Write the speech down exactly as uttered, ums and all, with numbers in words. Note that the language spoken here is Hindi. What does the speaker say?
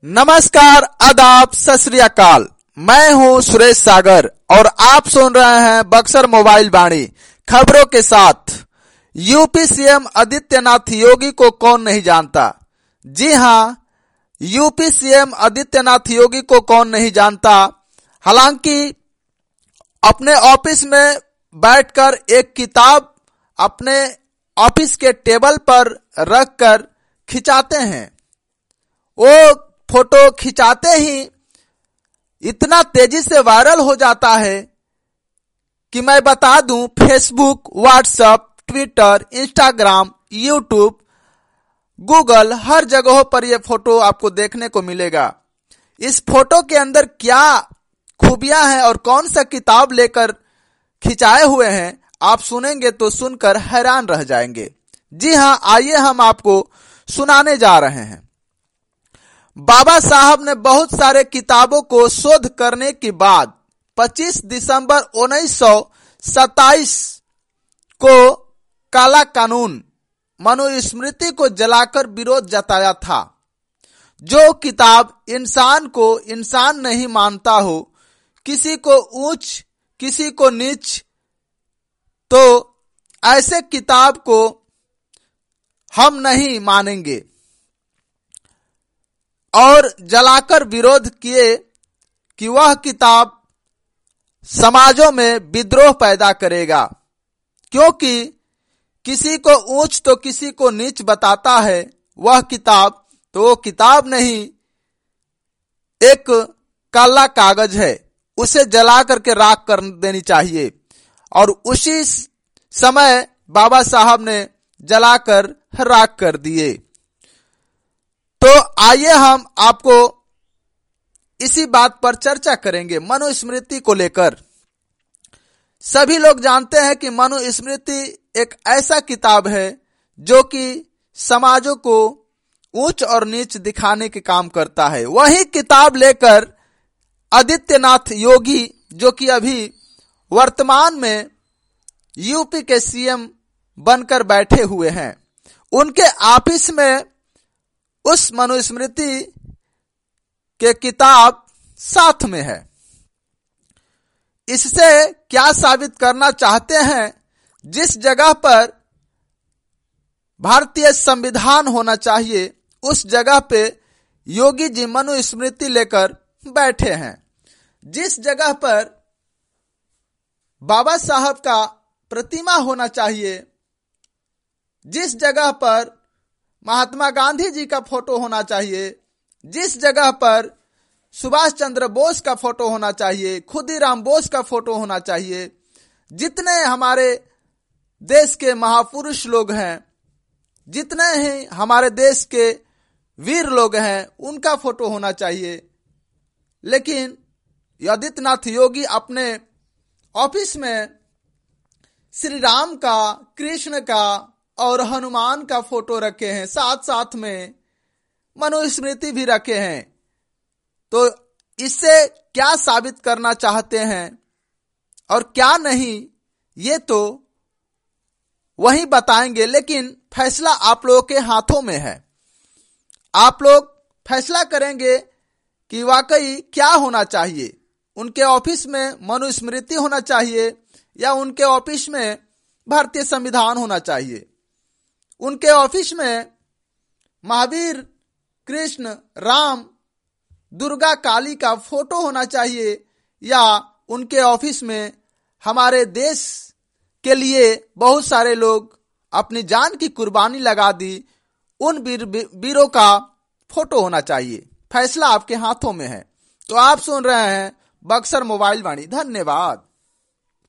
नमस्कार, आदाब, सत श्री अकाल। मैं हूं सुरेश सागर और आप सुन रहे हैं बक्सर मोबाइल वाणी खबरों के साथ। यूपी सीएम आदित्यनाथ योगी को कौन नहीं जानता। जी हां, यूपी सीएम आदित्यनाथ योगी को कौन नहीं जानता। हालांकि अपने ऑफिस में बैठकर एक किताब अपने ऑफिस के टेबल पर रखकर खिंचाते हैं। वो फोटो खिंचाते ही इतना तेजी से वायरल हो जाता है कि मैं बता दूं, Facebook, WhatsApp, Twitter, Instagram, YouTube, Google, हर जगहों पर यह फोटो आपको देखने को मिलेगा। इस फोटो के अंदर क्या खूबियां हैं और कौन सा किताब लेकर खिंचाए हुए हैं, आप सुनेंगे तो सुनकर हैरान रह जाएंगे। जी हां, आइए हम आपको सुनाने जा रहे हैं। बाबा साहब ने बहुत सारे किताबों को शोध करने के बाद पच्चीस दिसंबर उन्नीस सौ सत्ताईस को काला कानून मनुस्मृति को जलाकर विरोध जताया था। जो किताब इंसान को इंसान नहीं मानता हो, किसी को ऊंच किसी को नीच, तो ऐसे किताब को हम नहीं मानेंगे और जलाकर विरोध किए कि वह किताब समाजों में विद्रोह पैदा करेगा, क्योंकि किसी को ऊंच तो किसी को नीच बताता है वह किताब, तो वो किताब नहीं, एक काला कागज है। उसे जला करके राख कर देनी चाहिए। और उसी समय बाबा साहब ने जलाकर राख कर दिए। तो आइए हम आपको इसी बात पर चर्चा करेंगे, मनुस्मृति को लेकर। सभी लोग जानते हैं कि मनुस्मृति एक ऐसा किताब है जो कि समाजों को ऊंच और नीच दिखाने के काम करता है। वही किताब लेकर आदित्यनाथ योगी, जो कि अभी वर्तमान में यूपी के सीएम बनकर बैठे हुए हैं, उनके ऑफिस में उस मनुस्मृति के किताब साथ में है। इससे क्या साबित करना चाहते हैं? जिस जगह पर भारतीय संविधान होना चाहिए, उस जगह पे योगी जी मनुस्मृति लेकर बैठे हैं। जिस जगह पर बाबा साहब का प्रतिमा होना चाहिए, जिस जगह पर महात्मा गांधी जी का फोटो होना चाहिए, जिस जगह पर सुभाष चंद्र बोस का फोटो होना चाहिए, खुदीराम बोस का फोटो होना चाहिए, जितने हमारे देश के महापुरुष लोग हैं, जितने ही हमारे देश के वीर लोग हैं, उनका फोटो होना चाहिए। लेकिन आदित्यनाथ योगी अपने ऑफिस में श्री राम का, कृष्ण का और हनुमान का फोटो रखे हैं, साथ साथ में मनुस्मृति भी रखे हैं। तो इससे क्या साबित करना चाहते हैं और क्या नहीं, ये तो वही बताएंगे। लेकिन फैसला आप लोगों के हाथों में है। आप लोग फैसला करेंगे कि वाकई क्या होना चाहिए। उनके ऑफिस में मनुस्मृति होना चाहिए या उनके ऑफिस में भारतीय संविधान होना चाहिए। उनके ऑफिस में महावीर, कृष्ण, राम, दुर्गा, काली का फोटो होना चाहिए या उनके ऑफिस में हमारे देश के लिए बहुत सारे लोग अपनी जान की कुर्बानी लगा दी, उन वीर वीरों का फोटो होना चाहिए। फैसला आपके हाथों में है। तो आप सुन रहे हैं बक्सर मोबाइल वाणी। धन्यवाद।